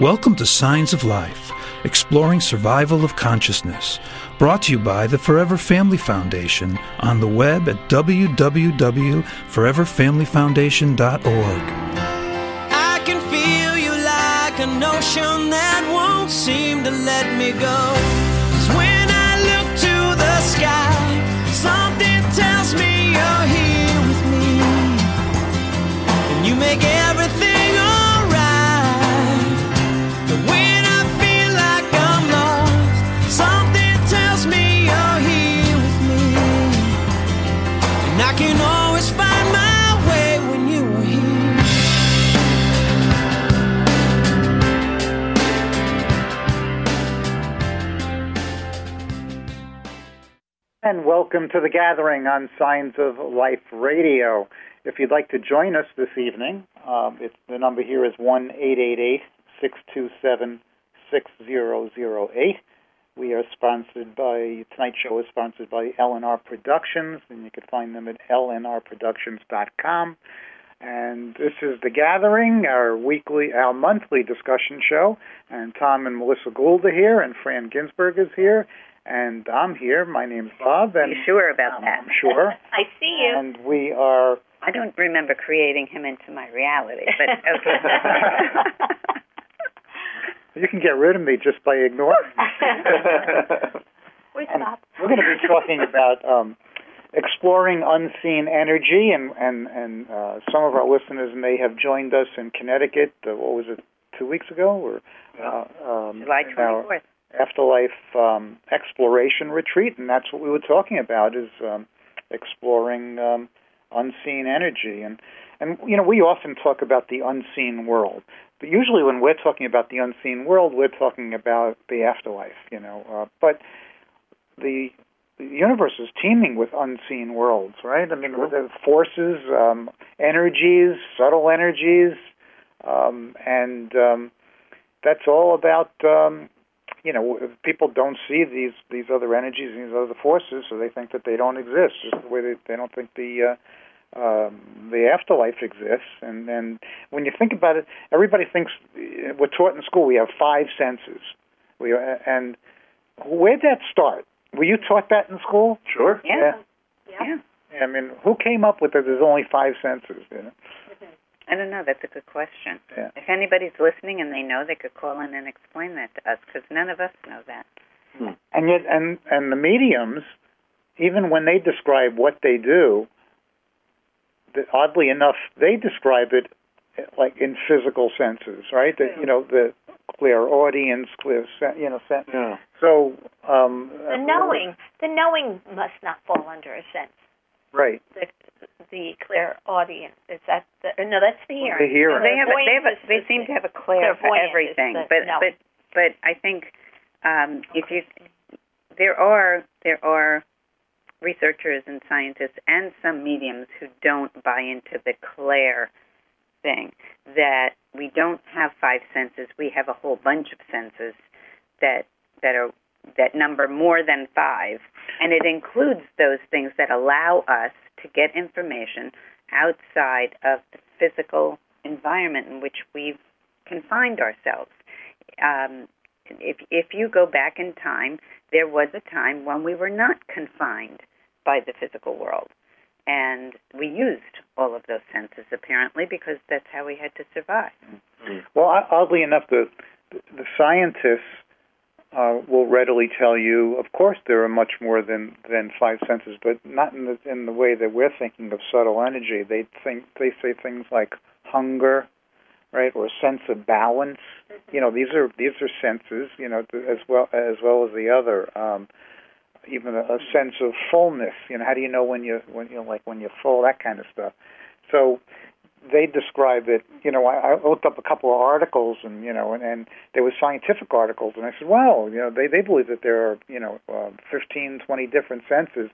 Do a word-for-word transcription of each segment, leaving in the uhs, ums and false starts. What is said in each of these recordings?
Welcome to Signs of Life, exploring survival of consciousness, brought to you by the Forever Family Foundation on the web at w w w dot forever family foundation dot org. I can feel you like an ocean that won't seem to let me go. 'Cause when I look to the sky, something tells me you're here with me, and you make everything alright. But when I feel like I'm lost, something tells me you're here with me, and I can always find my way when you are here. And welcome to The Gathering on Signs of Life Radio. If you'd like to join us this evening, um, it's, the number here is one eight eight eight, six two seven, six zero zero eight. We are sponsored by, tonight's show is sponsored by L N R Productions, and you can find them at L N R productions dot com. And this is The Gathering, our weekly, our monthly discussion show. And Tom and Melissa Gould are here, and Fran Ginsberg is here. And I'm here. My name's Bob. And Are you sure about um, that? I'm sure. I see you. And we are... I don't remember creating him into my reality, but okay. You can get rid of me just by ignoring me. we And stop. we're going to be talking about um, exploring unseen energy, and, and, and uh, some of our listeners may have joined us in Connecticut, uh, what was it, two weeks ago? Or uh, um, July twenty-fourth. Afterlife um, Exploration Retreat, and that's what we were talking about, is um, exploring um, unseen energy. And, and, you know, we often talk about the unseen world, but usually when we're talking about the unseen world, we're talking about the afterlife, you know. Uh, but the, the universe is teeming with unseen worlds, right? I mean, Sure. the forces, um, energies, subtle energies, um, and um, that's all about... Um, You know, people don't see these, these other energies and these other forces, so they think that they don't exist, just the way they, they don't think the uh, um, the afterlife exists. And, and when you think about it, everybody thinks, we're taught in school we have five senses. We And where'd that start? Were you taught that in school? Sure. Yeah. Yeah. yeah. I mean, who came up with it? There's only five senses, you know? I don't know. That's a good question. Yeah. If anybody's listening and they know, they could call in and explain that to us, because none of us know that. Hmm. And yet, and, and the mediums, even when they describe what they do, the, oddly enough, they describe it like in physical senses, right? That, you know, the clairaudience, clear, sen- you know, sen- Yeah. so um, The knowing, the knowing must not fall under a sense. right? The, the clairaudience, is that the, no? That's the hearing. The hearing. They have. A, they have. A, Clairvoyance they is seem the- to have a clair for clairvoyant is everything. the But knowing. but but I think um, if you there are there are researchers and scientists and some mediums who don't buy into the clair thing, that we don't have five senses. We have a whole bunch of senses that that are that number more than five, and it includes those things that allow us to get information outside of the physical environment in which we've confined ourselves. Um, if if you go back in time, there was a time when we were not confined by the physical world. And we used all of those senses, apparently, because that's how we had to survive. Well, oddly enough, the the scientists uh, will readily tell you, of course, there are much more than, than five senses, but not in the in the way that we're thinking of subtle energy. They think they say things like hunger, right, or a sense of balance. You know, these are these are senses, you know, as well as well as the other. Um, even a, a sense of fullness. You know, how do you know when you when you know, like when you're full, that kind of stuff. So they describe it. You know, I, I looked up a couple of articles, and you know, and, and there were scientific articles, and I said, well, you know, they they believe that there are you know uh, fifteen, twenty different senses,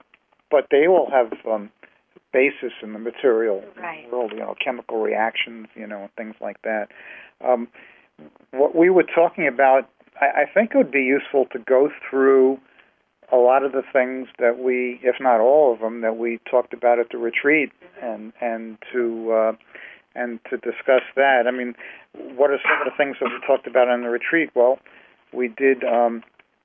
but they all have um, basis in the material Right. world. You know, chemical reactions, you know, things like that. Um, what we were talking about, I, I think it would be useful to go through a lot of the things that we, if not all of them, that we talked about at the retreat, and and to uh, and to discuss that. I mean, what are some of the things that we talked about on the retreat? Well, we did. Um,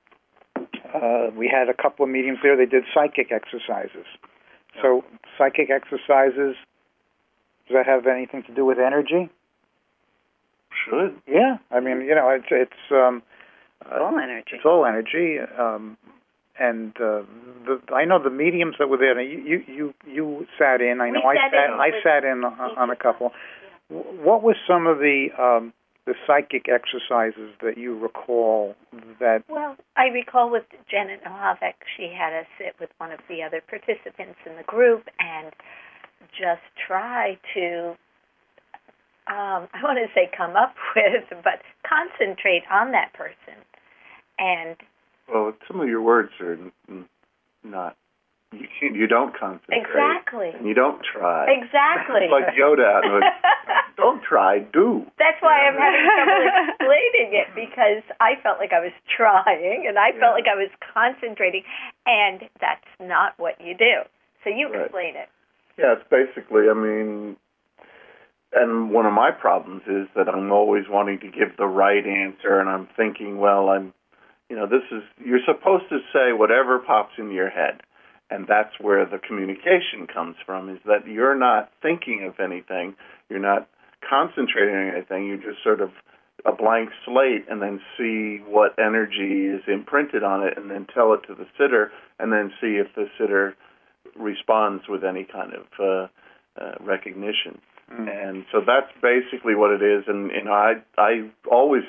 uh, we had a couple of mediums there. They did psychic exercises. So psychic exercises. Does that have anything to do with energy? Should. Yeah. I mean, you know, it's it's um, It's all energy. It's all energy. Um, and uh, the, I know the mediums that were there. You you you, you sat in. I know We I sat sat. in I with sat in on, on a couple. What were some of the um, the psychic exercises that you recall that? Well, I recall with Janet Nohavec, she had us sit with one of the other participants in the group and just try to, um, I want to say come up with, but concentrate on that person. And Well, some of your words are n- not, you, can't, you don't concentrate. exactly. And you don't try. Exactly. It's like Yoda. Don't try, do. That's why I'm having trouble explaining it, because I felt like I was trying and I felt Yeah. like I was concentrating, and that's not what you do. So you Right. explain it. Yeah, it's basically, I mean, and one of my problems is that I'm always wanting to give the right answer, and I'm thinking, well, I'm, you know, this is, you're supposed to say whatever pops into your head, and that's where the communication comes from, is that you're not thinking of anything, you're not concentrating on anything, you're just sort of a blank slate, and then see what energy is imprinted on it, and then tell it to the sitter, and then see if the sitter responds with any kind of uh, uh, recognition. Mm. And so that's basically what it is. And, and I I always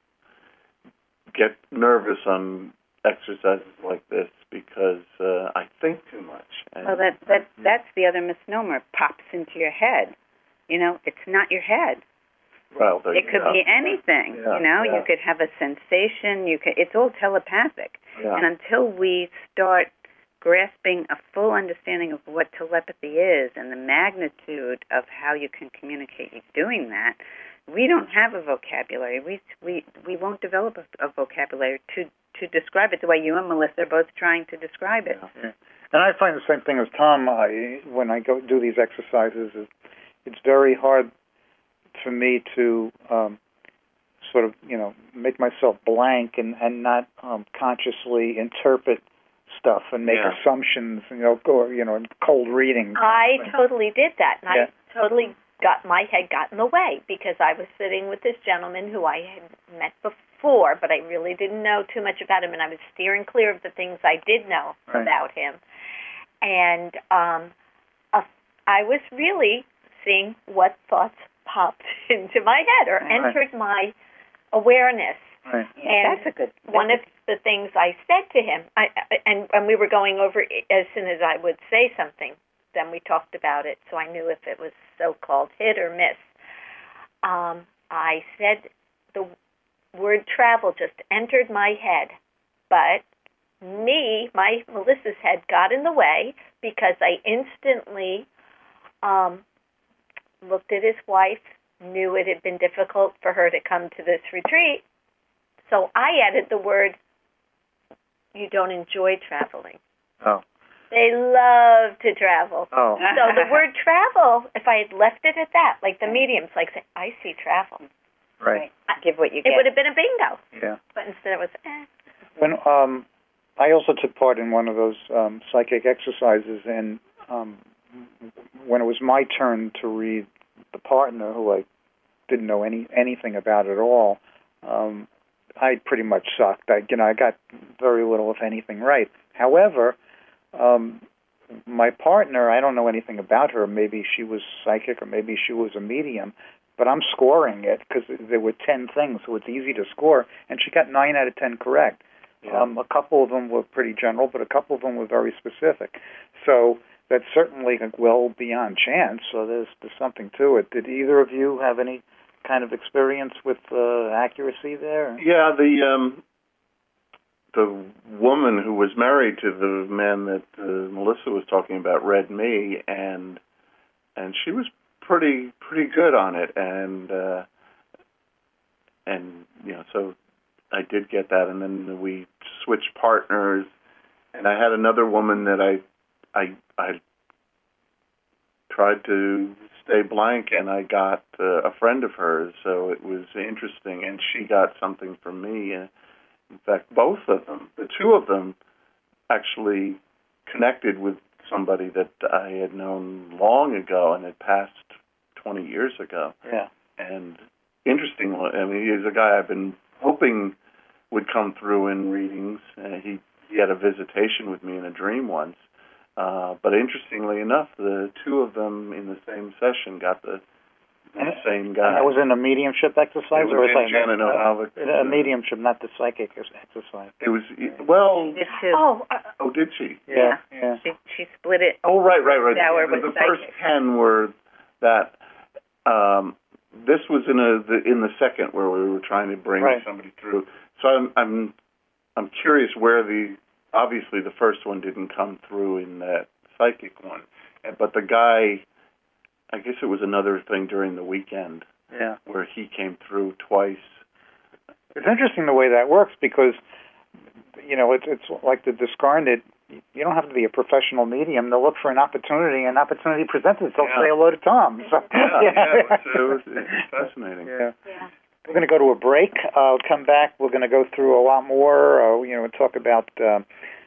get nervous on exercises like this because uh, I think too much. And Well, that that that's the other misnomer. Pops into your head. You know, it's not your head. well, there It you could go. be anything. Yeah, you know, yeah. you could have a sensation. You could. It's all telepathic. Yeah. And until we start grasping a full understanding of what telepathy is and the magnitude of how you can communicate doing that, we don't have a vocabulary. We we we won't develop a, a vocabulary to to describe it the way you and Melissa are both trying to describe it. Yeah. And I find the same thing as Tom. I, when I go do these exercises, is it's very hard for me to um, sort of, you know, make myself blank and, and not um, consciously interpret stuff and make Yeah. assumptions, you know, or, you know, cold reading. I totally did that, and Yeah. I totally got my head got in the way because I was sitting with this gentleman who I had met before, but I really didn't know too much about him, and I was steering clear of the things I did know Right. about him. And um, uh, I was really seeing what thoughts popped into my head or Right. entered my awareness. Right. Yeah, And that's a good. one of the things I said to him, I, and, and we were going over it as soon as I would say something, then we talked about it, so I knew if it was so-called hit or miss. Um, I said the word travel just entered my head, but me, my Melissa's head got in the way because I instantly um, looked at his wife, knew it had been difficult for her to come to this retreat, so I added the word, you don't enjoy traveling. Oh. They love to travel. Oh. So the word travel, if I had left it at that, like the mediums, like say, I see travel, Right. Give what you it get. would have been a bingo. Yeah. But instead it was, eh. When um, I also took part in one of those um, psychic exercises, and um, when it was my turn to read the partner, who I didn't know any anything about at all, um, I pretty much sucked. I, you know, I got very little, if anything, right. However, um, my partner, I don't know anything about her. Maybe she was psychic, or maybe she was a medium. But I'm scoring it because there were ten things, so it's easy to score. And she got nine out of ten correct. Yeah. Um, a couple of them were pretty general, but a couple of them were very specific. So that's certainly well beyond chance. So there's there's something to it. Did either of you have any kind of experience with uh, accuracy there? Yeah, the um, the woman who was married to the man that uh, Melissa was talking about read me, and and she was pretty pretty good on it, and uh, and you know, so I did get that, and then we switched partners, and I had another woman that I I I tried to birthday blank, and I got uh, a friend of hers, so it was interesting, and she got something from me. Uh, in fact, both of them, the two of them, actually connected with somebody that I had known long ago and had passed twenty years ago. Yeah. And interestingly, I mean, he's a guy I've been hoping would come through in readings. Uh, he, he had a visitation with me in a dream once. Uh, but interestingly enough, the two of them in the same session got the, the same guy. And that was in a mediumship exercise? It was or was in Janet O'Hallock. A mediumship, not the psychic exercise. It was, well... Did too. Oh, uh, Oh, did she? Yeah. Yeah. yeah. She, she split it. Oh, right, right, right. Hour the with the first psychic. ten were that... Um, this was in a the, in the second where we were trying to bring Right. somebody through. So I'm I'm I'm curious where the obviously the first one didn't come through in that psychic one, but the guy, I guess it was another thing during the weekend Yeah. where he came through twice. It's interesting the way that works because, you know, it's it's like the discarnate. You don't have to be a professional medium. They'll look for an opportunity, and opportunity presents itself. Yeah. Say hello to Tom. So, Yeah, yeah, it was, it was, it was fascinating. Yeah. yeah. We're going to go to a break. Uh, come back. We're going to go through a lot more. Uh, you know, we'll talk about uh,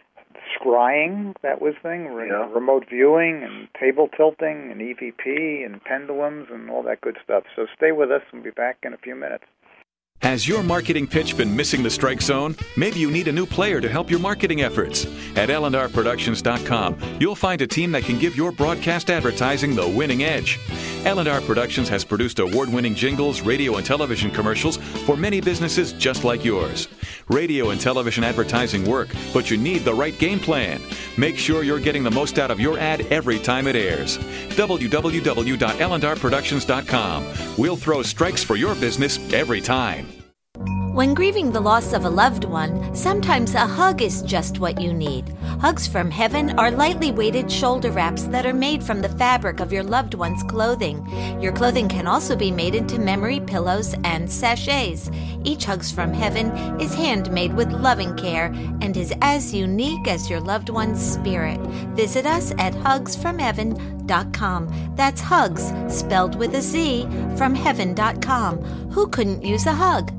scrying. That was thing. Re- Yeah. Remote viewing and table tilting and E V P and pendulums and all that good stuff. So stay with us. We'll be back in a few minutes. Has your marketing pitch been missing the strike zone? Maybe you need a new player to help your marketing efforts. At L and R Productions dot com, you'll find a team that can give your broadcast advertising the winning edge. L and R Productions has produced award-winning jingles, radio and television commercials for many businesses just like yours. Radio and television advertising work, but you need the right game plan. Make sure you're getting the most out of your ad every time it airs. w w w dot L and R Productions dot com. We'll throw strikes for your business every time. When grieving the loss of a loved one, sometimes a hug is just what you need. Hugs from Heaven are lightly weighted shoulder wraps that are made from the fabric of your loved one's clothing. Your clothing can also be made into memory pillows and sachets. Each Hugs from Heaven is handmade with loving care and is as unique as your loved one's spirit. Visit us at hugs from heaven dot com. That's Hugs, spelled with a Z, from heaven dot com. Who couldn't use a hug?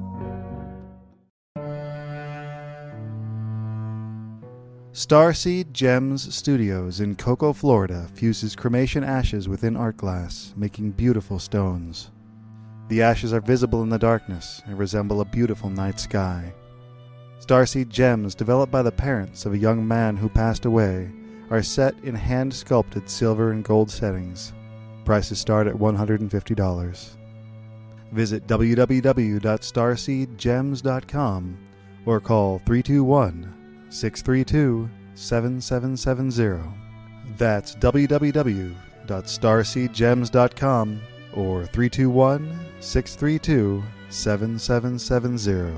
Starseed Gems Studios in Cocoa, Florida fuses cremation ashes within art glass, making beautiful stones. The ashes are visible in the darkness and resemble a beautiful night sky. Starseed Gems, developed by the parents of a young man who passed away, are set in hand-sculpted silver and gold settings. Prices start at one hundred fifty dollars. Visit w w w dot starseed gems dot com or call three two one, six three two, seven seven seven zero. That's w w w dot starseed gems dot com or three two one, six three two, seven seven seven zero.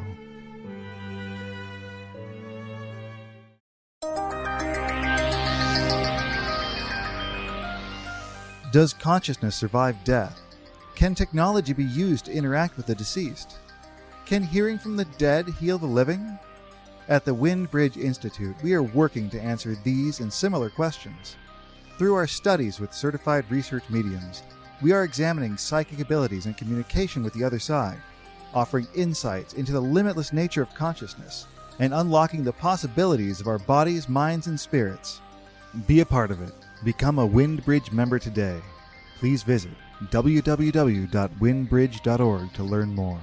Does consciousness survive death? Can technology be used to interact with the deceased? Can hearing from the dead heal the living? At the Wind Bridge Institute, we are working to answer these and similar questions. Through our studies with certified research mediums, we are examining psychic abilities and communication with the other side, offering insights into the limitless nature of consciousness, and unlocking the possibilities of our bodies, minds, and spirits. Be a part of it. Become a WindBridge member today. Please visit w w w dot wind bridge dot org to learn more.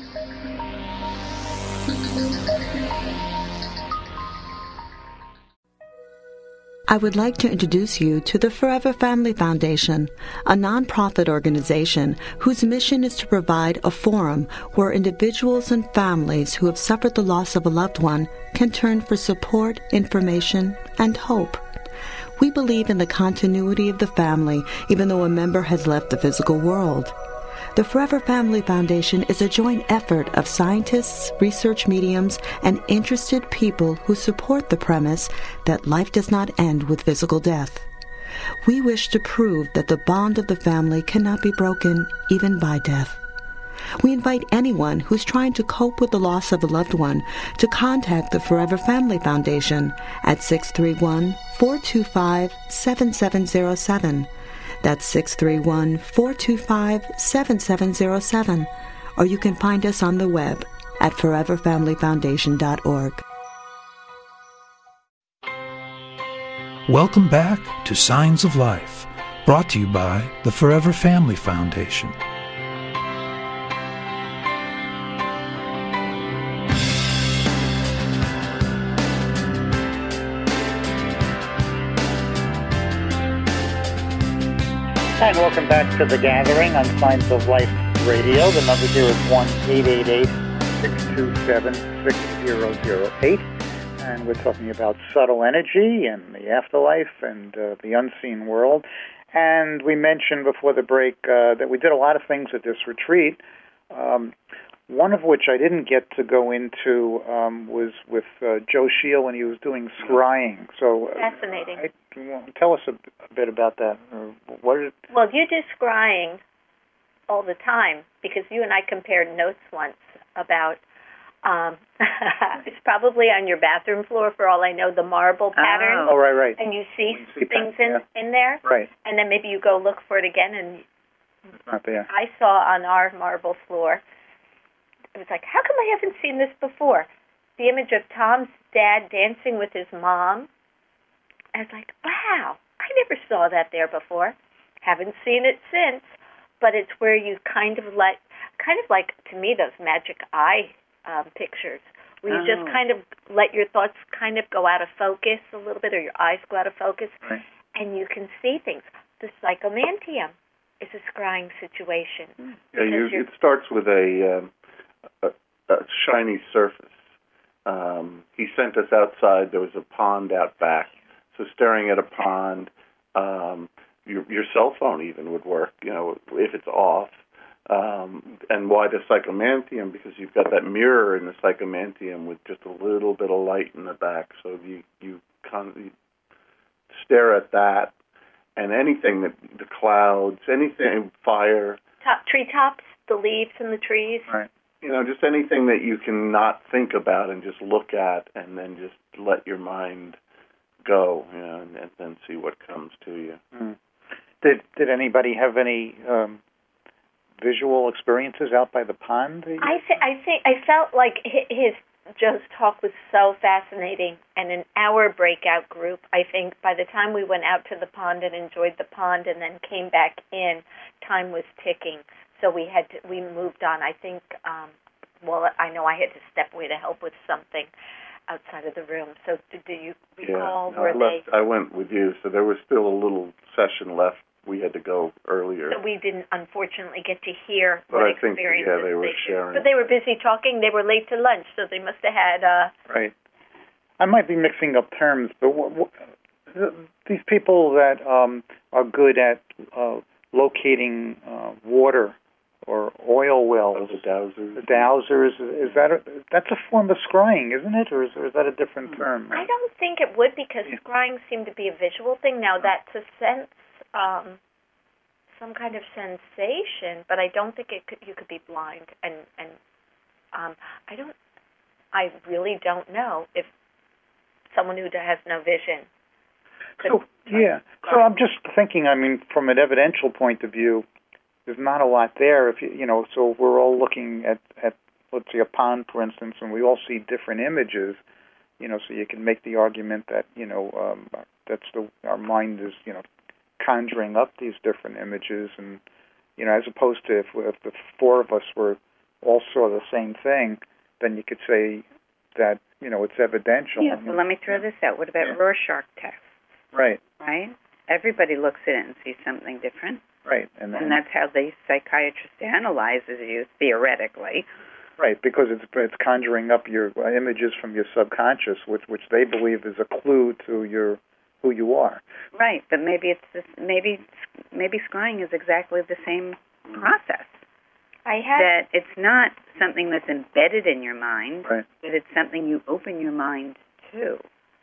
I would like to introduce you to the Forever Family Foundation, a nonprofit organization whose mission is to provide a forum where individuals and families who have suffered the loss of a loved one can turn for support, information, and hope. We believe in the continuity of the family, even though a member has left the physical world. The Forever Family Foundation is a joint effort of scientists, research mediums, and interested people who support the premise that life does not end with physical death. We wish to prove that the bond of the family cannot be broken even by death. We invite anyone who's trying to cope with the loss of a loved one to contact the Forever Family Foundation at six three one, four two five, seven seven zero seven. That's six three one, four two five, seven seven zero seven. Or you can find us on the web at forever family foundation dot org. Welcome back to Signs of Life, brought to you by the Forever Family Foundation. And welcome back to The Gathering on Signs of Life Radio. The number here is one eight eight eight, six two seven, six zero zero eight. And we're talking about subtle energy and the afterlife and uh, the unseen world. And we mentioned before the break uh, that we did a lot of things at this retreat, um, one of which I didn't get to go into um, was with uh, Joe Scheel when he was doing scrying. So, uh, Fascinating. I, well, tell us a, a bit about that. Or what is it? Well, you do scrying all the time because you and I compared notes once about, um, it's probably on your bathroom floor, for all I know, the marble pattern. Oh, right, right. And you see, see things that, in, yeah. in there. Right. And then maybe you go look for it again, and It's not there. I saw on our marble floor, it was like, how come I haven't seen this before? The image of Tom's dad dancing with his mom. I was like, wow, I never saw that there before. Haven't seen it since. But it's where you kind of let, kind of like, to me, those magic eye um, pictures, where you Oh. just kind of let your thoughts kind of go out of focus a little bit, or your eyes go out of focus, Right. and you can see things. The psychomantium is a scrying situation. Yeah, you, because you're- it starts with a, um, a, a shiny surface. Um, he sent us outside. There was a pond out back. So staring at a pond, um, your, your cell phone even would work, you know, if it's off. Um, and why the psychomantium? Because you've got that mirror in the psychomantium with just a little bit of light in the back. So you, you, con- you stare at that. And anything that the clouds, anything, fire, Top, treetops, the leaves in the trees. Right. you know, just anything that you can not think about and just look at, and then just let your mind go, you know, and, and then see what comes to you. Mm. Did Did anybody have any um, visual experiences out by the pond? I th- I think I felt like hi- his Joe's talk was so fascinating, and in our breakout group, I think by the time we went out to the pond and enjoyed the pond and then came back in, time was ticking. So we had to, we moved on. I think, um, well, I know I had to step away to help with something outside of the room. So do, do you recall yeah, no, where I, left, they? I went with you, so there was still a little session left. We had to go earlier. So we didn't, unfortunately, get to hear But what I think, experiences yeah, they were shared. sharing. But they were busy talking. They were late to lunch, so they must have had. Uh, Right. I might be mixing up terms, but what, what, these people that um, are good at uh, locating uh, water or oil wells, the dowsers. the dowsers, is that a, that's a form of scrying, isn't it, or is, or is that a different term? I don't think it would, because scrying seemed to be a visual thing. Now that's a sense, um, some kind of sensation, but I don't think it could. You could be blind, and and um, I don't. I really don't know if someone who has no vision could. So, yeah. So I'm just thinking. I mean, from an evidential point of view, there's not a lot there. If you, you know, so we're all looking at, at let's say a pond, for instance, and we all see different images. You know, so you can make the argument that you know um, that's the our mind is you know conjuring up these different images, and you know, as opposed to if, if the four of us were all saw the same thing, then you could say that you know it's evidential. Yeah. Well, let me throw this out. What about Yeah. Rorschach tests? Right. Right. Everybody looks at it and sees something different. Right, and, then, And that's how the psychiatrist analyzes you, theoretically. right, because it's it's conjuring up your uh, images from your subconscious, which which they believe is a clue to your who you are. Right, but maybe it's this, maybe maybe scrying is exactly the same process. I had That it's not something that's embedded in your mind, Right. but it's something you open your mind to.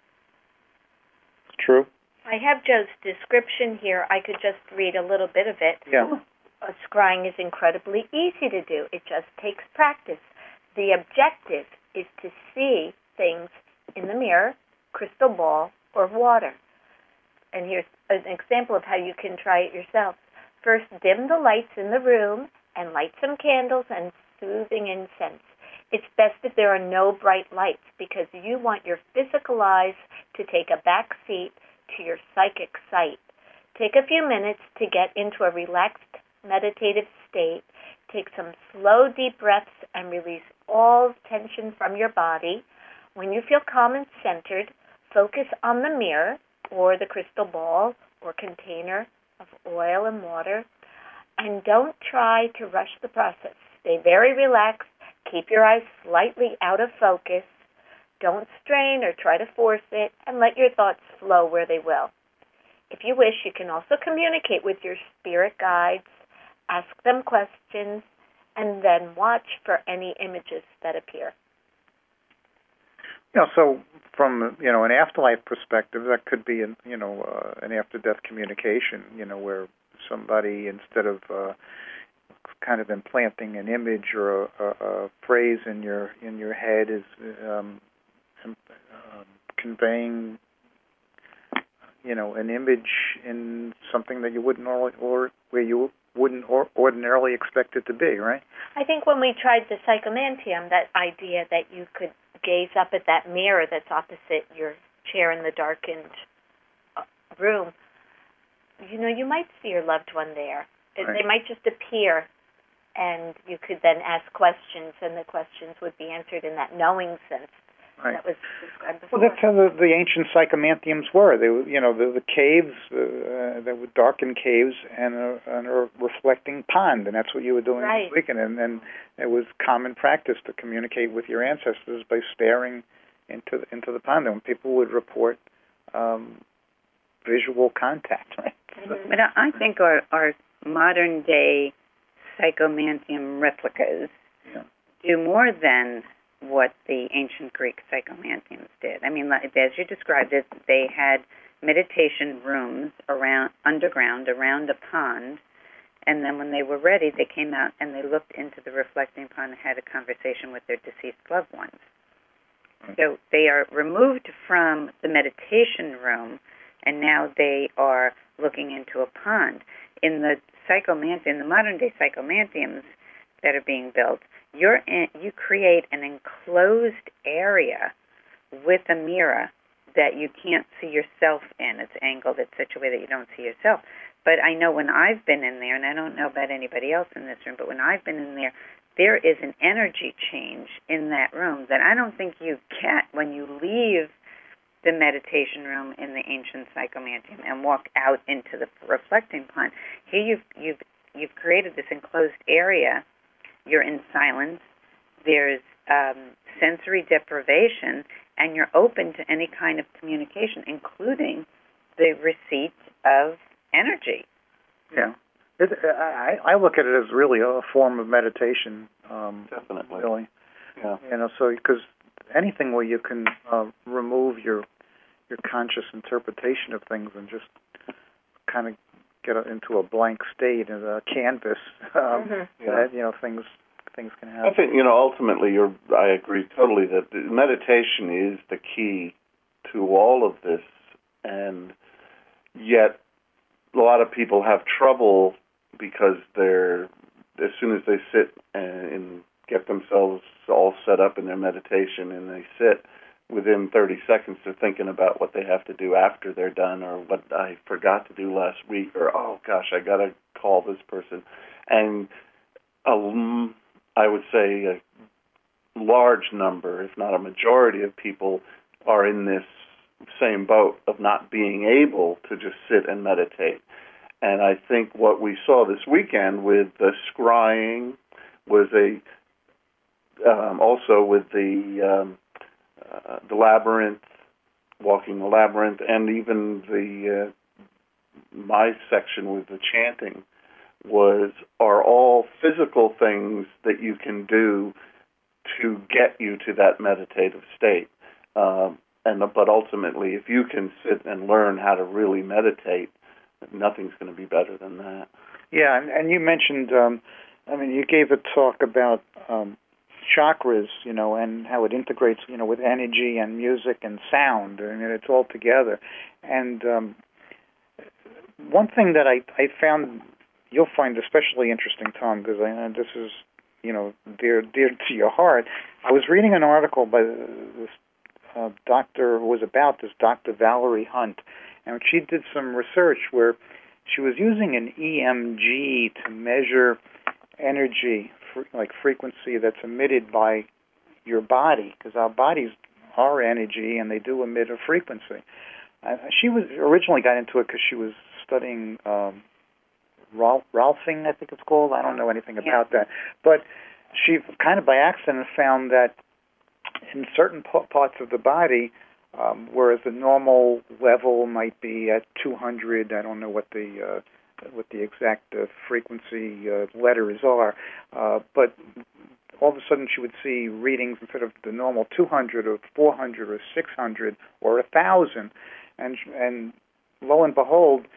True. I have Joe's description here. I could just read a little bit of it. Yeah. Uh, scrying is incredibly easy to do. It just takes practice. The objective is to see things in the mirror, crystal ball, or water. and here's an example of how you can try it yourself. First, dim the lights in the room and light some candles and soothing incense. It's best if there are no bright lights because you want your physical eyes to take a back seat to your psychic sight. Take a few minutes to get into a relaxed meditative state. Take some slow, deep breaths and release all tension from your body. When you feel calm and centered, focus on the mirror or the crystal ball or container of oil and water, and don't try to rush the process. Stay very relaxed. Keep your eyes slightly out of focus. Don't strain or try to force it, and let your thoughts flow where they will. If you wish, you can also communicate with your spirit guides, ask them questions, and then watch for any images that appear. You know, so from you know an afterlife perspective, that could be an you know uh, an after-death communication. You know, where somebody, instead of uh, kind of implanting an image or a, a, a phrase in your in your head, is um, um, conveying you know an image in something that you wouldn't or, or where you wouldn't or ordinarily expect it to be, right? I think when we tried the psychomantium, that idea that you could gaze up at that mirror that's opposite your chair in the darkened room, you know, you might see your loved one there. Right. They might just appear, and you could then ask questions, and the questions would be answered in that knowing sense. Right. That was described before. Well, that's how the, the ancient psychomantiums were. They were, you know, the, the caves, uh, they were darkened caves and a, and a reflecting pond, and that's what you were doing right. this weekend. And, and it was common practice to communicate with your ancestors by staring into the, into the pond. And people would report um, visual contact, right? Mm-hmm. But I think our, our modern-day psychomantium replicas yeah. do more than what the ancient Greek psychomantiums did. I mean, as you described it, they had meditation rooms around underground around a pond, and then when they were ready, they came out and they looked into the reflecting pond and had a conversation with their deceased loved ones. So they are removed from the meditation room, and now they are looking into a pond. In the psychomant- in the modern-day psychomantiums that are being built, You're in, you create an enclosed area with a mirror that you can't see yourself in. It's angled in such a way that you don't see yourself. But I know when I've been in there, and I don't know about anybody else in this room, but when I've been in there, there is an energy change in that room that I don't think you get when you leave the meditation room in the ancient psychomantium and walk out into the reflecting pond. Here you've you've you've created this enclosed area. You're in silence, there's um, sensory deprivation, and you're open to any kind of communication, including the receipt of energy. Yeah. It, I, I look at it as really a form of meditation. Um, Definitely. Really. Yeah. You know, so because anything where you can uh, remove your your conscious interpretation of things and just kind of get into a blank state and a canvas, um, mm-hmm. yeah. that, you know, things things can happen. I think, you know, ultimately, you're, I agree totally that meditation is the key to all of this, and yet a lot of people have trouble because they're, as soon as they sit and, and get themselves all set up in their meditation and they sit, within thirty seconds they're thinking about what they have to do after they're done, or what I forgot to do last week, or, oh gosh, I got to call this person. And um, I would say a large number, if not a majority of people, are in this same boat of not being able to just sit and meditate. And I think what we saw this weekend with the scrying was a, um, also with the um, Uh, the labyrinth, walking the labyrinth, and even the uh, my section with the chanting was are all physical things that you can do to get you to that meditative state. Um, and but ultimately, if you can sit and learn how to really meditate, nothing's going to be better than that. Yeah, and, and you mentioned, um, I mean, you gave a talk about um, chakras, you know, and how it integrates, you know, with energy and music and sound. I mean, it's all together. And um, one thing that I, I found you'll find especially interesting, Tom, because I know this is, you know, dear dear to your heart. I was reading an article by this uh, doctor who was about this Doctor Valerie Hunt, and she did some research where she was using an E M G to measure energy, like frequency that's emitted by your body, because our bodies are energy and they do emit a frequency. Uh, she was originally got into it because she was studying um, Ralph, Ralphing, I think it's called. I don't know anything about that. But she kind of by accident found that in certain p- parts of the body, um, whereas the normal level might be at two hundred, I don't know what the uh, what the exact uh, frequency uh, letters are, uh, but all of a sudden she would see readings instead of the normal two hundred or four hundred or six hundred or one thousand. And, and lo and behold,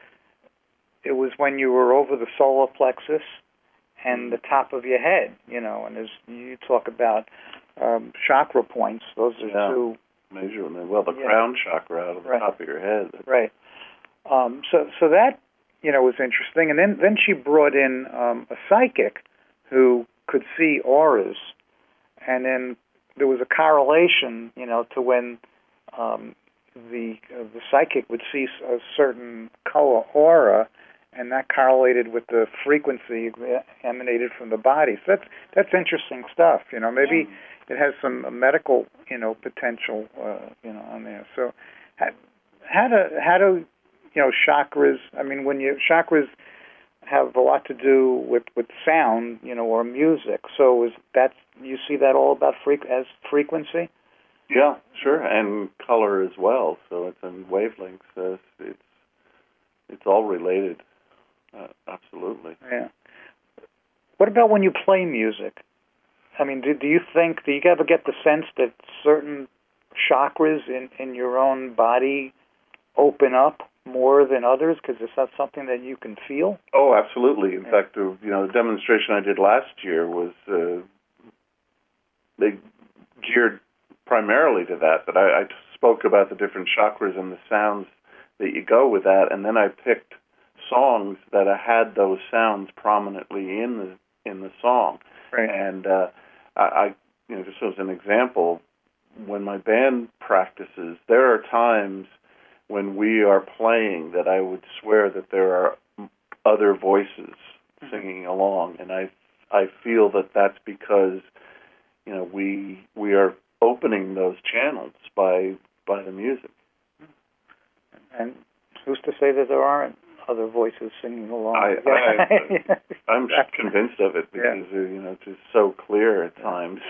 it was when you were over the solar plexus and the top of your head, you know, and as you talk about um, chakra points, those are yeah. two. Measurement. Well, the yeah. crown chakra out of the right. top of your head. Right. Um, so, so that, you know, was interesting. And then, then she brought in um, a psychic who could see auras, and then there was a correlation, you know, to when um, the uh, the psychic would see a certain color aura, and that correlated with the frequency emanated from the body. So that's that's interesting stuff, you know. Maybe yeah. it has some medical, you know, potential, uh, you know, on there. So how, how do how do you know chakras? I mean, when you chakras have a lot to do with, with sound, you know, or music. So is that you see that all about freq as frequency? Yeah, sure, and color as well. So it's in wavelengths. Uh, it's it's all related. Uh, absolutely. Yeah. What about when you play music? I mean, do, do you think, do you ever get the sense that certain chakras in, in your own body open up more than others? Because is that something that you can feel? Oh, absolutely. In yeah. fact, the, you know, the demonstration I did last year was uh, they geared primarily to that. But I, I spoke about the different chakras and the sounds that you go with that, and then I picked songs that had those sounds prominently in the in the song. Right. And uh, I, I, you know, just as an example, when my band practices, there are times when we are playing that I would swear that there are other voices singing along, and I I feel that that's because, you know, we we are opening those channels by by the music. And who's to say that there aren't other voices singing along? I, I, I'm convinced of it because yeah. you know it's just so clear at times.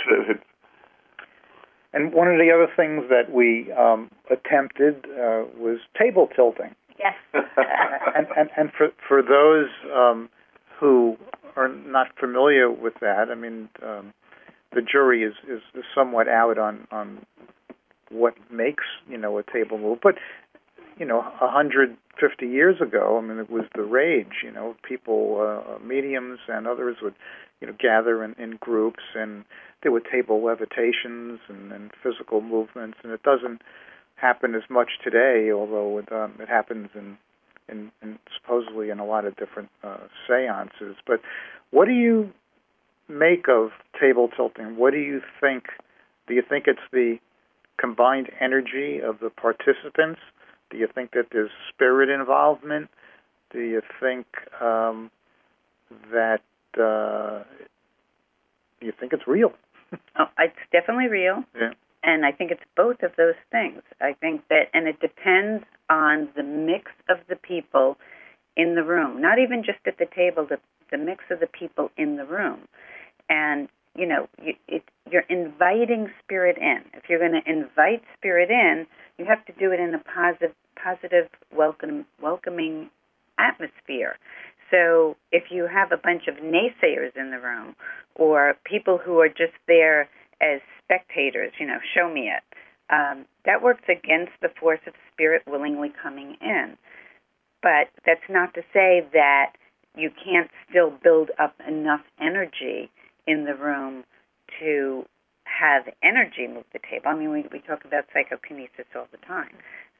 And one of the other things that we um, attempted uh, was table tilting. Yes. and, and and for for those um, who are not familiar with that, I mean, um, the jury is, is, is somewhat out on, on what makes, you know, a table move. But, you know, one hundred fifty years ago, I mean, it was the rage. You know, people, uh, mediums and others would, you know, gather in, in groups, and there were table levitations and, and physical movements, and it doesn't happen as much today, although it, um, it happens in, in, in supposedly in a lot of different uh, seances. But what do you make of table tilting? What do you think? Do you think it's the combined energy of the participants? Do you think that there's spirit involvement? Do you think um, that uh, do you think it's real? Oh, it's definitely real. Yeah. And I think it's both of those things. I think that, and it depends on the mix of the people in the room, not even just at the table, the, the mix of the people in the room. And, you know, you, it, you're inviting spirit in. If you're going to invite spirit in, you have to do it in a positive, positive, welcome, welcoming atmosphere. So if you have a bunch of naysayers in the room, or people who are just there as spectators, you know, show me it, um, that works against the force of spirit willingly coming in. But that's not to say that you can't still build up enough energy in the room to have energy move the table. I mean, we, we talk about psychokinesis all the time.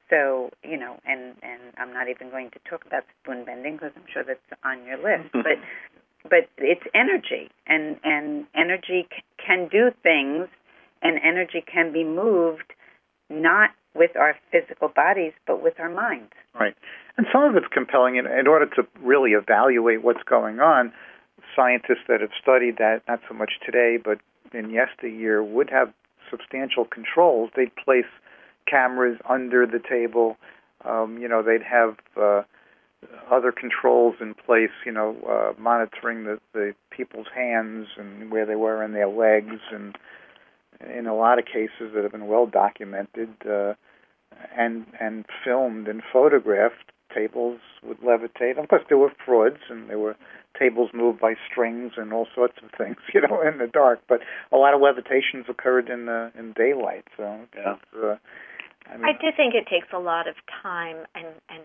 So, you know, and, and I'm not even going to talk about spoon bending because I'm sure that's on your list. But but it's energy, and, and energy c- can do things, and energy can be moved not with our physical bodies, but with our minds. Right. And some of it's compelling. In, in order to really evaluate what's going on, scientists that have studied that, not so much today, but in yesteryear, would have substantial controls. They'd place cameras under the table. Um, you know, they'd have uh, other controls in place, you know, uh, monitoring the, the people's hands and where they were in their legs. And in a lot of cases that have been well documented uh, and and filmed and photographed, tables would levitate. Of course, there were frauds, and there were tables moved by strings and all sorts of things, you know, in the dark. But a lot of levitations occurred in the in daylight. So, yeah. Uh, I, mean, I do think it takes a lot of time and and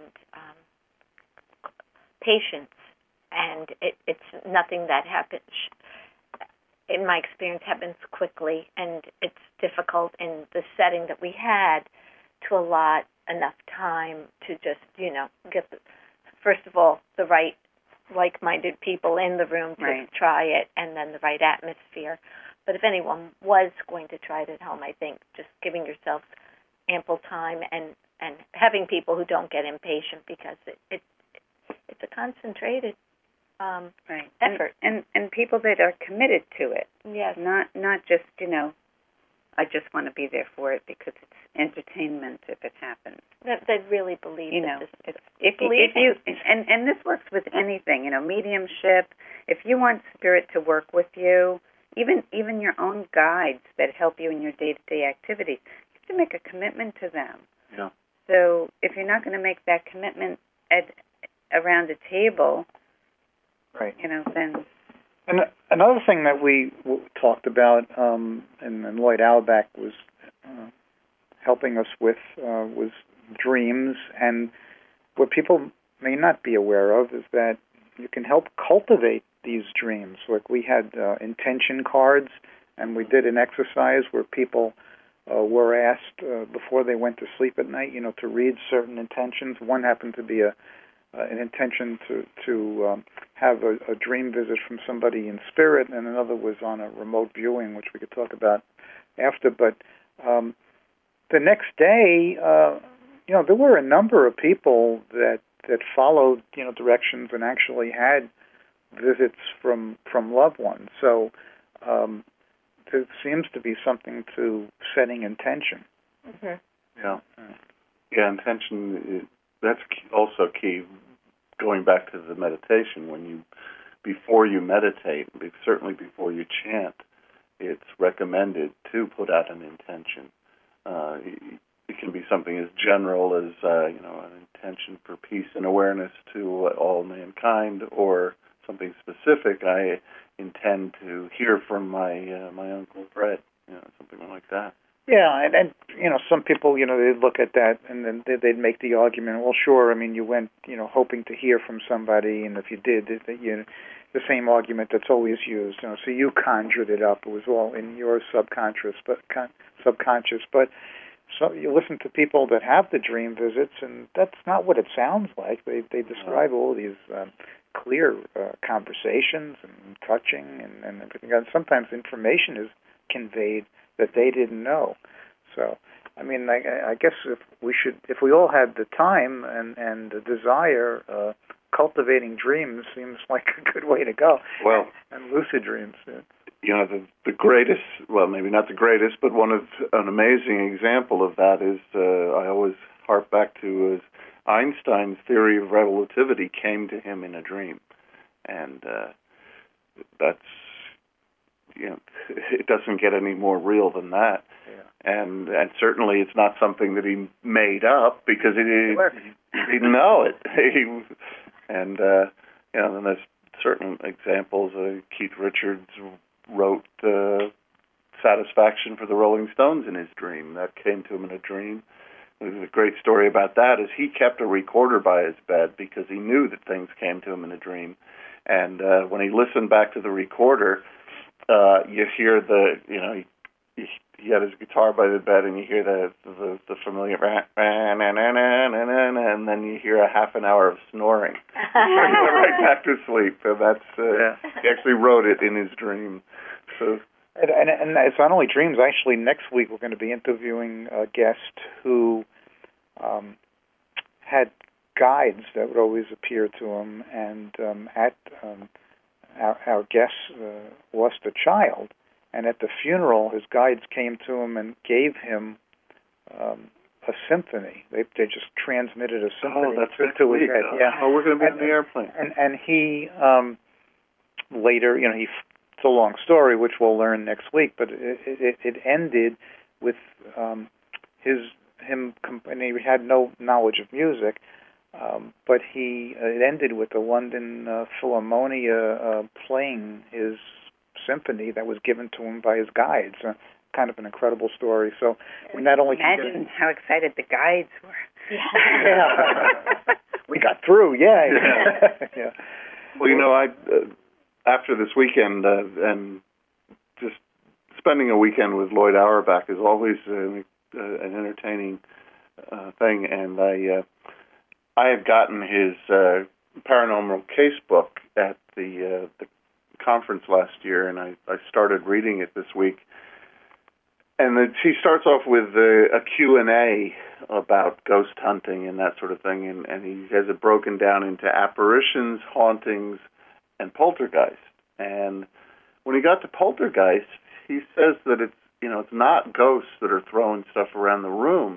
um, patience, and it, it's nothing that happens. In my experience, happens quickly, and it's difficult in the setting that we had to allot enough time to just, you know, get the, first of all, the right like-minded people in the room to right. try it, and then the right atmosphere. But if anyone was going to try it at home, I think just giving yourself ample time and, and having people who don't get impatient, because it, it it's a concentrated um, right. effort. And, and and people that are committed to it. Yes. Not not just, you know, I just want to be there for it because it's entertainment if it happens. That they really believe. You that know, this, if, if, you, if you and and this works with anything. You know, mediumship. If you want spirit to work with you, even even your own guides that help you in your day-to-day activities, you have to make a commitment to them. Yeah. So if you're not going to make that commitment at around a table, right. you know, then. And another thing that we w- talked about, um, and, and Lloyd Auerbach was uh, helping us with, uh, was dreams. And what people may not be aware of is that you can help cultivate these dreams. Like we had uh, intention cards, and we did an exercise where people uh, were asked uh, before they went to sleep at night, you know, to read certain intentions. One happened to be a Uh, an intention to to um, have a, a dream visit from somebody in spirit, and another was on a remote viewing, which we could talk about after. But um, the next day, uh, you know, there were a number of people that that followed, you know, directions and actually had visits from from loved ones. So um, there seems to be something to setting intention. Mm-hmm. Yeah, yeah, intention. Is, that's also key. Going back to the meditation, when you, before you meditate, certainly before you chant, it's recommended to put out an intention. Uh, it can be something as general as, uh, you know, an intention for peace and awareness to all mankind, or something specific. I intend to hear from my uh, my Uncle Fred, you know, something like that. Yeah, and, and you know, some people, you know, they'd look at that and then they'd make the argument, well, sure, I mean, you went, you know, hoping to hear from somebody, and if you did, that you know, the same argument that's always used, you know, so you conjured it up. It was all in your subconscious, but con- subconscious. But so you listen to people that have the dream visits, and that's not what it sounds like. They they describe all these um, clear uh, conversations and touching and, and everything. And sometimes information is conveyed that they didn't know. So, I mean, I, I guess if we should, if we all had the time and and the desire, uh, cultivating dreams seems like a good way to go. Well, and lucid dreams. Yeah. You know, the the greatest, well, maybe not the greatest, but one of an amazing example of that is uh, I always harp back to is Einstein's theory of relativity came to him in a dream, and uh, that's. You know, it doesn't get any more real than that, yeah. and and certainly it's not something that he made up because he, It works. he didn't know it. He, and uh, you know, then there's certain examples. Uh, Keith Richards wrote uh, "Satisfaction" for the Rolling Stones in his dream. That came to him in a dream. There's a great story about that. Is he kept a recorder by his bed because he knew that things came to him in a dream, and uh, when he listened back to the recorder. Uh, you hear the, you know, he, he had his guitar by the bed, and you hear the the, the familiar, and then you hear a half an hour of snoring. He went right back to sleep. So that's uh, yeah. He actually wrote it in his dream. So. And, and, and it's not only dreams. Actually, next week we're going to be interviewing a guest who um, had guides that would always appear to him, and um, at um, our, our guest uh, lost a child, and at the funeral, his guides came to him and gave him um, a symphony. They they just transmitted a symphony oh, that's to, to his head. Yeah. Oh, we're going to be and, on the airplane. And and he um, later, you know, he. It's a long story, which we'll learn next week, but it, it, it ended with um, his him, and he had no knowledge of music, um, but he uh, it ended with the London uh, Philharmonia uh, playing his symphony that was given to him by his guides. Uh, kind of an incredible story. So we not only imagine how excited the guides were. Yeah, yeah. We got through. Yeah, yeah. yeah. Well, you know, I. Uh, After this weekend, uh, and just spending a weekend with Lloyd Auerbach is always an, uh, an entertaining uh, thing. And I, uh, I had gotten his uh, paranormal case book at the, uh, the conference last year, and I, I started reading it this week. And the, he starts off with uh, a Q and A about ghost hunting and that sort of thing, and, and he has it broken down into apparitions, hauntings, and poltergeist. And when he got to poltergeist, he says that it's, you know, it's not ghosts that are throwing stuff around the room.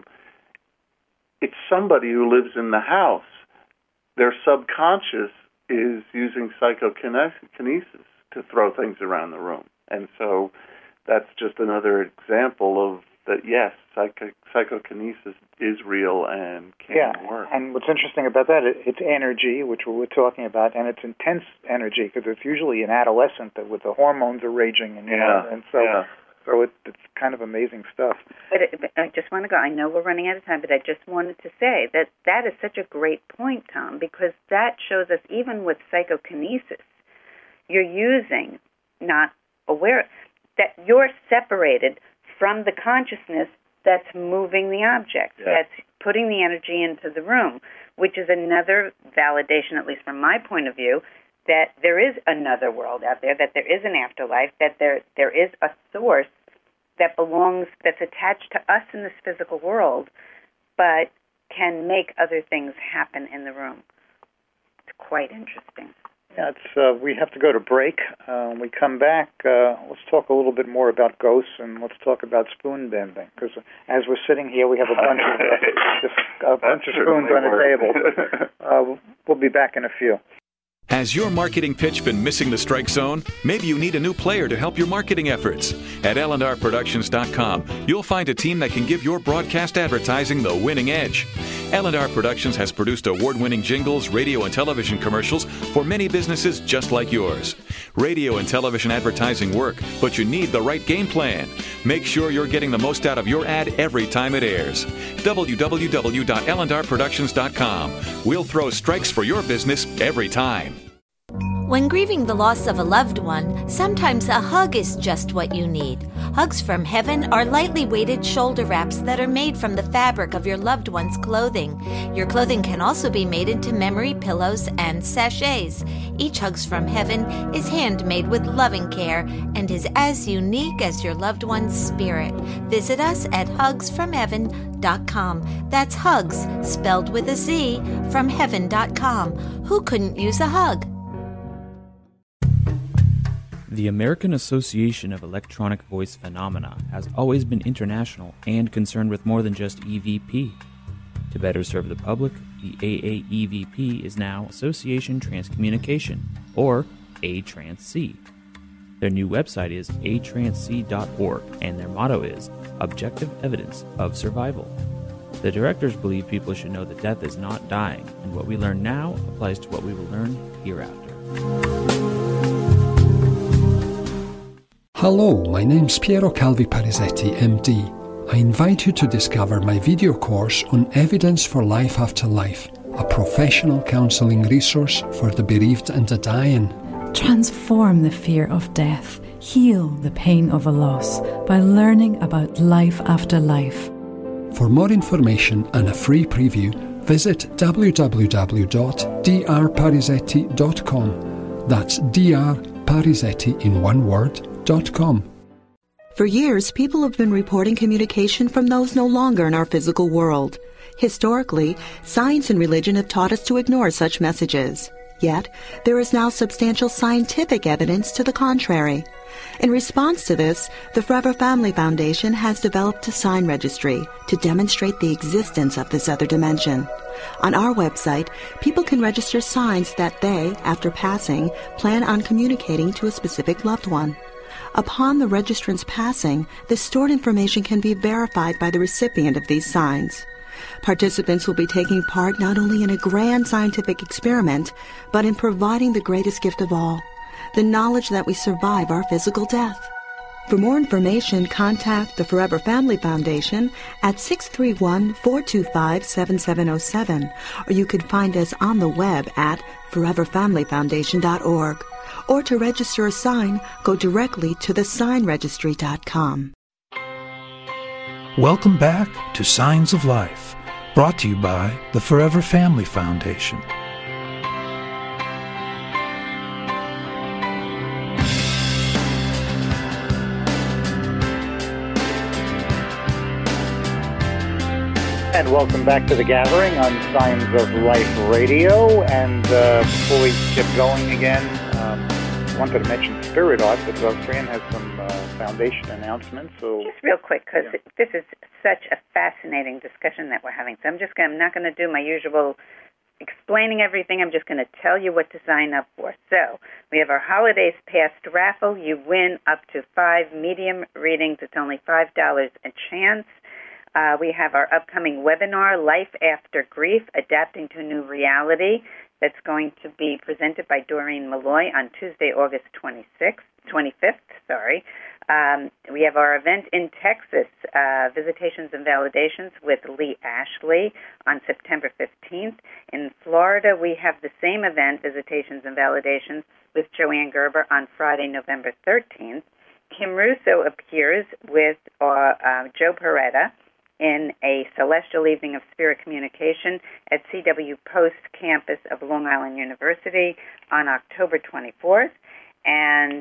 It's somebody who lives in the house. Their subconscious is using psychokinesis to throw things around the room. And so that's just another example of that, yes, psycho- psychokinesis is real and can yeah. work. And what's interesting about that, it, it's energy, which we were talking about, and it's intense energy, because it's usually an adolescent that with the hormones are raging, and you yeah. know, and so yeah. so it, it's kind of amazing stuff. But, it, but I just want to go. I know we're running out of time, but I just wanted to say that that is such a great point, Tom, because that shows us even with psychokinesis, you're using, not aware, that you're separated from the consciousness that's moving the object, yeah. that's putting the energy into the room, which is another validation, at least from my point of view, that there is another world out there, that there is an afterlife, that there there is a source that belongs, that's attached to us in this physical world, but can make other things happen in the room. It's quite interesting. Yeah, it's, uh, we have to go to break. Uh, when we come back, uh, let's talk a little bit more about ghosts, and let's talk about spoon bending. Because as we're sitting here, we have a bunch of uh, just a bunch of spoons on the table. Uh, we'll be back in a few. Has your marketing pitch been missing the strike zone? Maybe you need a new player to help your marketing efforts. At L and R Productions dot com, you'll find a team that can give your broadcast advertising the winning edge. L and R Productions has produced award-winning jingles, radio and television commercials for many businesses just like yours. Radio and television advertising work, but you need the right game plan. Make sure you're getting the most out of your ad every time it airs. w w w dot L and R Productions dot com. We'll throw strikes for your business every time. When grieving the loss of a loved one, sometimes a hug is just what you need. Hugs from Heaven are lightly weighted shoulder wraps that are made from the fabric of your loved one's clothing. Your clothing can also be made into memory pillows and sachets. Each Hugs from Heaven is handmade with loving care and is as unique as your loved one's spirit. Visit us at hugs from heaven dot com. That's Hugs, spelled with a Z, from heaven dot com. Who couldn't use a hug? The American Association of Electronic Voice Phenomena has always been international and concerned with more than just E V P. To better serve the public, the A A E V P is now Association Transcommunication, or A Trans C. Their new website is a trans c dot org, and their motto is Objective Evidence of Survival. The directors believe people should know that death is not dying, and what we learn now applies to what we will learn hereafter. Hello, my name's Piero Calvi Parisetti, M D. I invite you to discover my video course on Evidence for Life After Life, a professional counseling resource for the bereaved and the dying. Transform the fear of death heal the pain of a loss by learning about life after life. For more information and a free preview, visit w w w dot d r parizetti dot com. That's D R Parizetti in one word, dot com. For years, people have been reporting communication from those no longer in our physical world. Historically, science and religion have taught us to ignore such messages. Yet, there is now substantial scientific evidence to the contrary. In response to this, the Forever Family Foundation has developed a sign registry to demonstrate the existence of this other dimension. On our website, people can register signs that they, after passing, plan on communicating to a specific loved one. Upon the registrant's passing, the stored information can be verified by the recipient of these signs. Participants will be taking part not only in a grand scientific experiment, but in providing the greatest gift of all, the knowledge that we survive our physical death. For more information, contact the Forever Family Foundation at six three one, four two five, seven seven zero seven, or you can find us on the web at forever family foundation dot org. Or to register a sign, go directly to the sign registry dot com. Welcome back to Signs of Life, brought to you by the Forever Family Foundation. And welcome back to The Gathering on Signs of Life Radio. And uh, before we get going again, um, I wanted to mention Spirit Art, but uh, Fran has some uh, foundation announcements. So just real quick, because yeah. this is such a fascinating discussion that we're having. So I'm just gonna, I'm not going to do my usual explaining everything. I'm just going to tell you what to sign up for. So we have our Holidays Past raffle. You win up to five medium readings. It's only five dollars a chance. Uh, we have our upcoming webinar, Life After Grief, Adapting to a New Reality, that's going to be presented by Doreen Malloy on Tuesday, August twenty-sixth, twenty-fifth. Sorry. Um, we have our event in Texas, uh, Visitations and Validations with Lee Ashley on September fifteenth. In Florida, we have the same event, Visitations and Validations, with Joanne Gerber on Friday, November thirteenth. Kim Russo appears with uh, uh, Joe Peretta in a Celestial Evening of Spirit Communication at C W Post campus of Long Island University on October twenty-fourth. And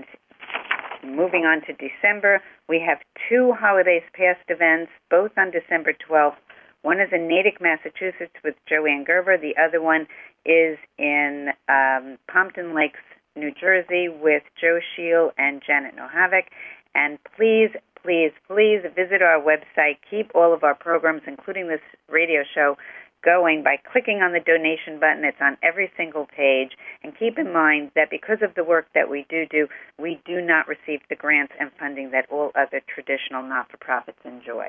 moving on to December, we have two Holidays Past events, both on December twelfth. One is in Natick, Massachusetts with Joanne Gerber. The other one is in um, Pompton Lakes, New Jersey with Joe Scheel and Janet Nohavik. And please, please, please visit our website. Keep all of our programs, including this radio show, going by clicking on the donation button. It's on every single page. And keep in mind that because of the work that we do do, we do not receive the grants and funding that all other traditional not-for-profits enjoy.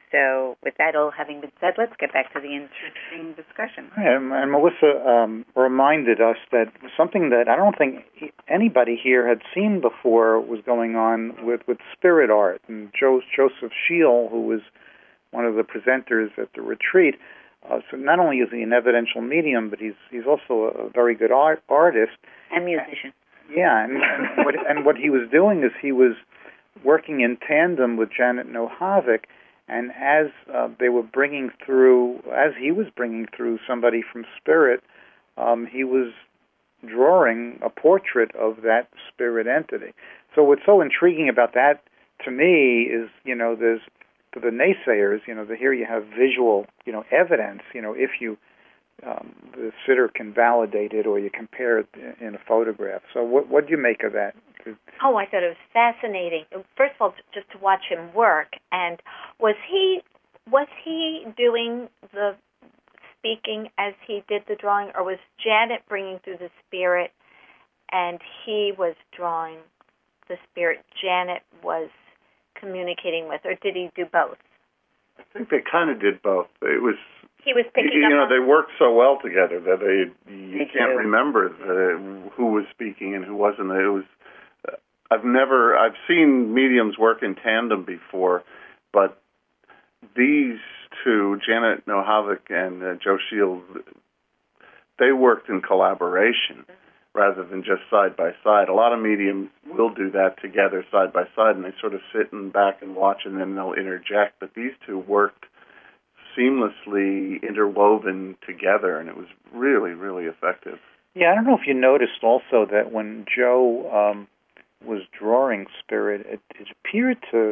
So with that all having been said, let's get back to the interesting discussion. And, and Melissa um, reminded us that something that I don't think anybody here had seen before was going on with, with Spirit Art. And Joe, Joseph Scheel, who was one of the presenters at the retreat, uh, so not only is he an evidential medium, but he's he's also a very good art, artist. And musician. Yeah, and, and, what, and what he was doing is he was working in tandem with Janet Nohavik. And as uh, they were bringing through, as he was bringing through somebody from Spirit, um, he was drawing a portrait of that spirit entity. So what's so intriguing about that, to me, is, you know, there's, for the naysayers, you know, the, here you have visual, you know, evidence, you know, if you, um, the sitter can validate it or you compare it in a photograph. So what, what do you make of that? Oh, I thought it was fascinating. First of all, just to watch him work. And was he was he doing the speaking as he did the drawing, or was Janet bringing through the spirit and he was drawing the spirit Janet was communicating with, or did he do both? I think they kind of did both. It was he was picking you, up. You know, on they worked so well together that they you they can't do. remember the, who was speaking and who wasn't. It was. I've never, I've seen mediums work in tandem before, but these two, Janet Nohavik and uh, Joe Scheel, they worked in collaboration. rather than just side by side. A lot of mediums will do that together side by side, and they sort of sit in back and watch, and then they'll interject. But these two worked seamlessly interwoven together, and it was really, really effective. Yeah, I don't know if you noticed also that when Joe um, was drawing Spirit, it, it appeared to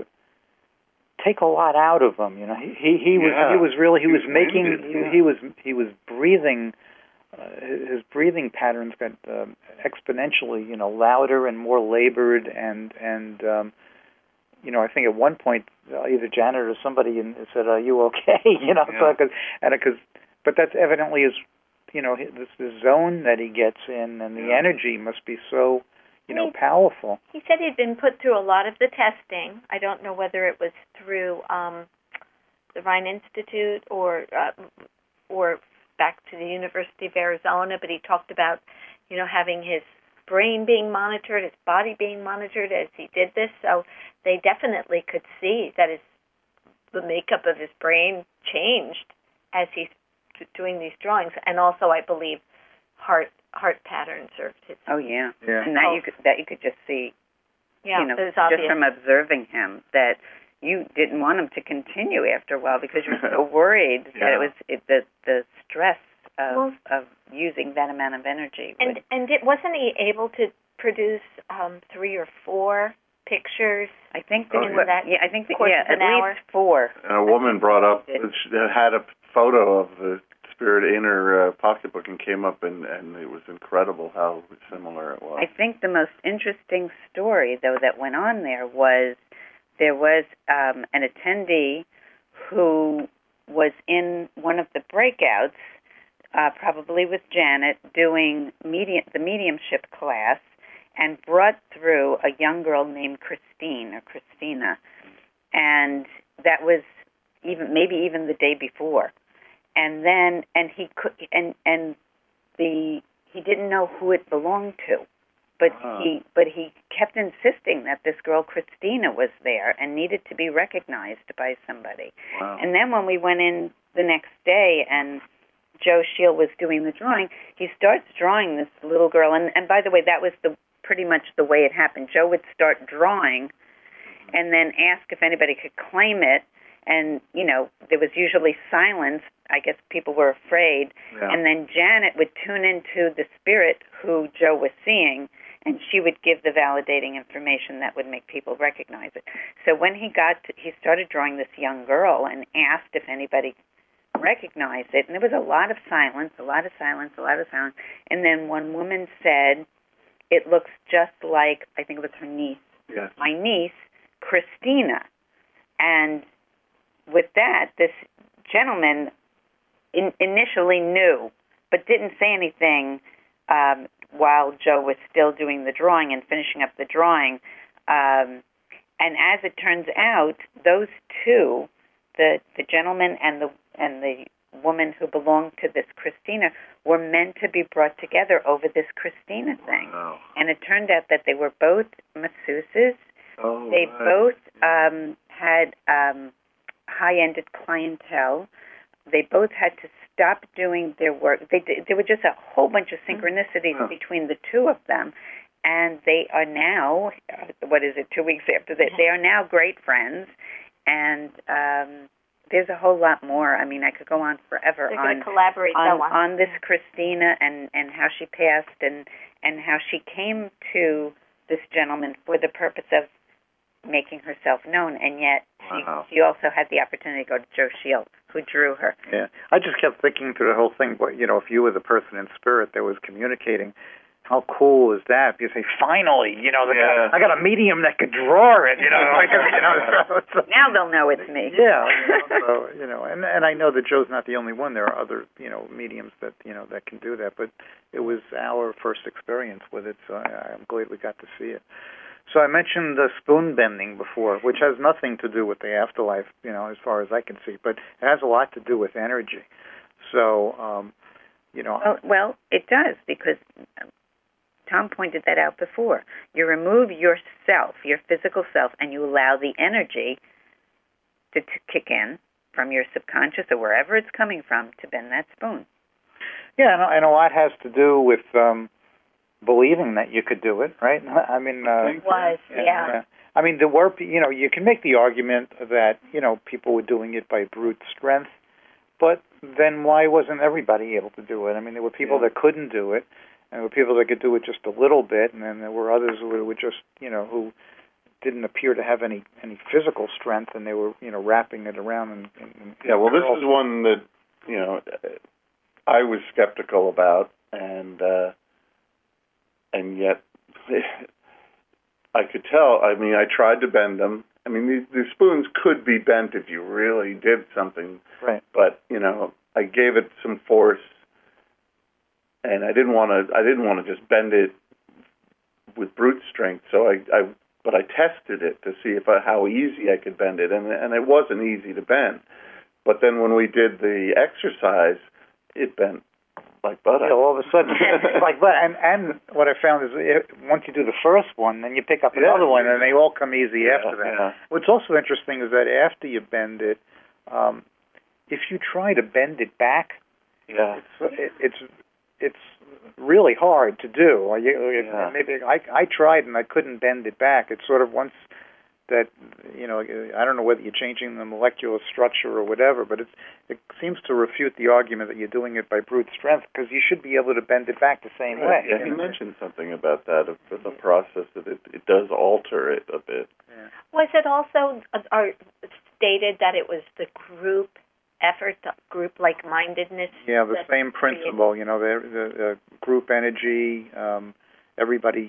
take a lot out of him. You know, he he, he was Yeah. he was really he, He was, was making winded, he, yeah. he was he was breathing. Uh, his breathing patterns got um, exponentially, you know, louder and more labored, and and um, you know, I think at one point uh, either Janet or somebody in, said, "Are you okay?" you know, Yeah. so, cause, and because, but that's evidently his, you know, his, this the zone that he gets in, and the Yeah. energy must be so, you know, He- powerful. He said he'd been put through a lot of the testing. I don't know whether it was through um, the Rhine Institute or uh, or back to the University of Arizona, but he talked about, you know, having his brain being monitored, his body being monitored as he did this. So they definitely could see that his the makeup of his brain changed as he's doing these drawings, and also, I believe, heart heart patterns or his. Oh yeah, Yeah. and that you could that you could just see, Yeah, you know, it was just obvious. from observing him that you didn't want him to continue after a while because you're so worried that Yeah. it was it, the the stress of Well- of using that amount of energy. And would- and it, wasn't he able to produce um, three or four pictures? I think there Oh, were, yeah. yeah, I think that, course yeah, of at an hour. least four. And a woman brought up It- that had a photo of the Spirit in her uh, pocketbook and came up, and, and it was incredible how similar it was. I think the most interesting story, though, that went on there was there was um, an attendee who was in one of the breakouts, uh, probably with Janet, doing medium, the mediumship class, and brought through a young girl named Christine or Christina, and that was even maybe even the day before, and then and he could and and the he didn't know who it belonged to, but Ah. he but he kept insisting that this girl Christina was there and needed to be recognized by somebody. Wow. And then when we went in the next day and Joe Shield was doing the drawing, he starts drawing this little girl, and and by the way, that was the pretty much the way it happened. Joe would start drawing and then ask if anybody could claim it, and you know there was usually silence. I guess people were afraid. Yeah. And then Janet would tune into the spirit who Joe was seeing, and she would give the validating information that would make people recognize it. So when he got to, he started drawing this young girl and asked if anybody recognized it, and there was a lot of silence, a lot of silence, a lot of silence. And then one woman said, "It looks just like," I think it was her niece, Yes. my niece, Christina. And with that, this gentleman in, initially knew, but didn't say anything um, while Joe was still doing the drawing and finishing up the drawing. Um, and as it turns out, those two, the the gentleman and the and the woman who belonged to this Christina, were meant to be brought together over this Christina thing. Wow. And it turned out that they were both masseuses. Oh, They right. both um, had um, high-ended clientele. They both had to stop doing their work. They did, there were just a whole bunch of synchronicities Yeah. between the two of them, and they are now, uh, what is it, two weeks after that, they are now great friends, and um, there's a whole lot more. I mean, I could go on forever They're on going to collaborate on, though on, on this Christina and, and how she passed and, and how she came to this gentleman for the purpose of making herself known, and yet she, Wow. she also had the opportunity to go to Joe Shield, who drew her. Yeah, I just kept thinking through the whole thing. But you know, if you were the person in spirit that was communicating, how cool is that? You say, finally, you know, the Yeah. I got a medium that could draw it. You know, like, you know. So, so, Now they'll know it's me. yeah, you know, so you know, and and I know that Joe's not the only one. There are other you know mediums that you know that can do that. But it was our first experience with it, so I, I'm glad we got to see it. So I mentioned the spoon bending before, which has nothing to do with the afterlife, you know, as far as I can see, but it has a lot to do with energy. So, um, you know, Well, well, it does, because Tom pointed that out before. You remove yourself, your physical self, and you allow the energy to, to kick in from your subconscious or wherever it's coming from to bend that spoon. yeah, and, and a lot has to do with um, believing that you could do it, right? I mean, uh, it was, yeah. yeah. I mean, there were, you know, you can make the argument that, you know, people were doing it by brute strength, but then why wasn't everybody able to do it? I mean, there were people yeah. that couldn't do it, and there were people that could do it just a little bit, and then there were others who were just, you know, who didn't appear to have any, any physical strength, and they were, you know, wrapping it around. And, and yeah, well, this is one that, you know, I was skeptical about, and uh, and yet I could tell. I mean, I tried to bend them. I mean, these, these spoons could be bent if you really did something. Right. But you know, I gave it some force, and I didn't want to. I didn't want to just bend it with brute strength. So I, I but I tested it to see if I, how easy I could bend it, and and it wasn't easy to bend. But then when we did the exercise, it bent like butter. Yeah, all of a sudden, it's like butter. And, and what I found is it, once you do the first one, then you pick up another yeah. one, and they all come easy yeah, after that. Yeah. What's also interesting is that after you bend it, um, if you try to bend it back, yeah. it's it, it's it's really hard to do. You, yeah. Maybe I I tried and I couldn't bend it back. It's sort of once that, you know, I don't know whether you're changing the molecular structure or whatever, but it's, it seems to refute the argument that you're doing it by brute strength, because you should be able to bend it back the same right. way. Yeah, he mentioned something about that, of the process, that it, it does alter it a bit. Yeah. Was it also uh, or stated that it was the group effort, the group like-mindedness? Yeah, the same principle, you know, the, the, the group energy, um, everybody...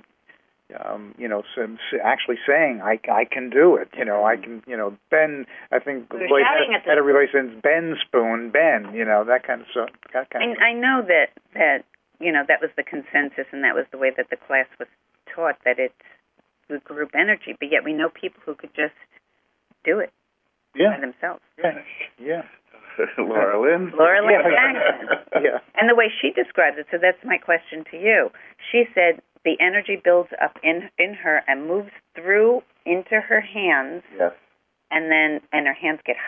Um, you know, so, so actually saying, I, I can do it, you know, I can, you know, bend, I think Lloyd had, had everybody saying, bend, spoon, bend, you know, that kind of stuff. That kind and of I know that, that, you know, that was the consensus and that was the way that the class was taught, that it's the group energy, but yet we know people who could just do it yeah. by themselves. Yeah, yeah. Laura Lynn. Laura Lynn yeah. yeah. And the way she described it, so that's my question to you. She said the energy builds up in in her and moves through into her hands. Yes. And then and her hands get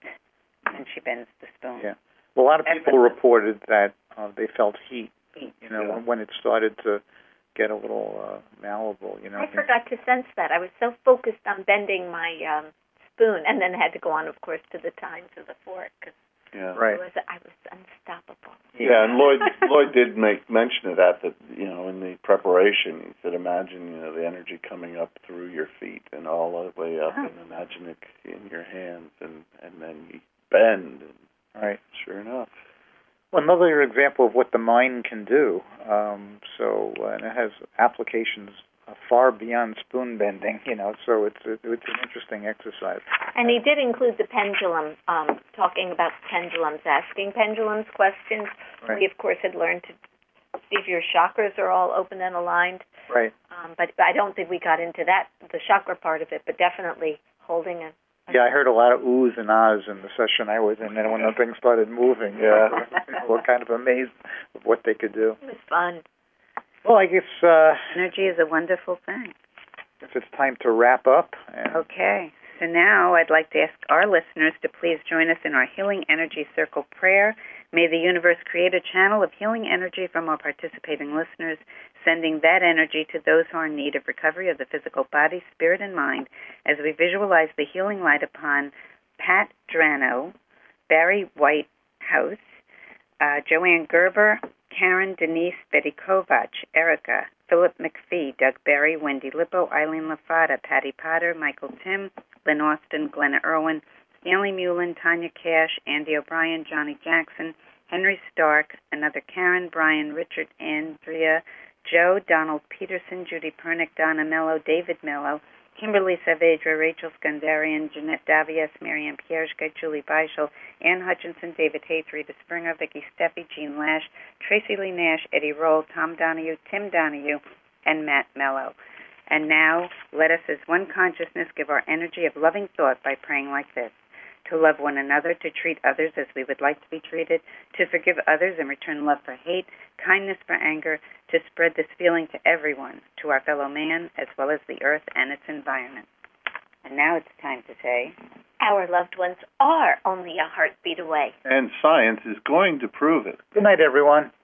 hot, and she bends the spoon. Yeah. Well, a lot of people reported that uh, they felt heat. Heat. You know, yeah. when, when it started to get a little uh, malleable. You know. I forgot to sense that. I was so focused on bending my um, spoon, and then had to go on, of course, to the tines of the fork. Cause yeah. Right. I was, I was unstoppable. Yeah, and Lloyd Lloyd did make mention of that, that, you know, in the preparation, he said, imagine, you know, the energy coming up through your feet and all the way up, oh. and imagine it in your hands, and, and then you bend. And right. Sure enough. Well, another example of what the mind can do. Um, so, uh, and it has applications far beyond spoon bending, you know, so it's a, it's an interesting exercise. And he did include the pendulum, um, talking about pendulums, asking pendulums questions. Right. We, of course, had learned to see if your chakras are all open and aligned. Right. Um, but I don't think we got into that, the chakra part of it, but definitely holding it. Yeah, I heard a lot of oohs and ahs in the session I was in, and when the thing started moving, yeah, we were kind of amazed of what they could do. It was fun. Well, I guess... Uh, energy is a wonderful thing. If it's time to wrap up. And okay. So now I'd like to ask our listeners to please join us in our Healing Energy Circle prayer. May the universe create a channel of healing energy from our participating listeners, sending that energy to those who are in need of recovery of the physical body, spirit, and mind, as we visualize the healing light upon Pat Drano, Barry Whitehouse, uh, Joanne Gerber, Karen, Denise, Betty Kovac, Erica, Philip McPhee, Doug Berry, Wendy Lippo, Eileen LaFata, Patty Potter, Michael Tim, Lynn Austin, Glenna Irwin, Stanley Mullen, Tanya Cash, Andy O'Brien, Johnny Jackson, Henry Stark, another Karen, Brian, Richard, Andrea, Joe, Donald Peterson, Judy Pernick, Donna Mello, David Mello, Kimberly Saavedra, Rachel Skandarian, Jeanette Davies, Miriam Pierzka, Julie Beischel, Ann Hutchinson, David Hayes, Rita Springer, Vicki Steffi, Jean Lash, Tracy Lee Nash, Eddie Roll, Tom Donahue, Tim Donahue, and Matt Mello. And now, let us as one consciousness give our energy of loving thought by praying like this: to love one another, to treat others as we would like to be treated, to forgive others and return love for hate, kindness for anger, to spread this feeling to everyone, to our fellow man, as well as the earth and its environment. And now it's time to say, our loved ones are only a heartbeat away. And science is going to prove it. Good night, everyone.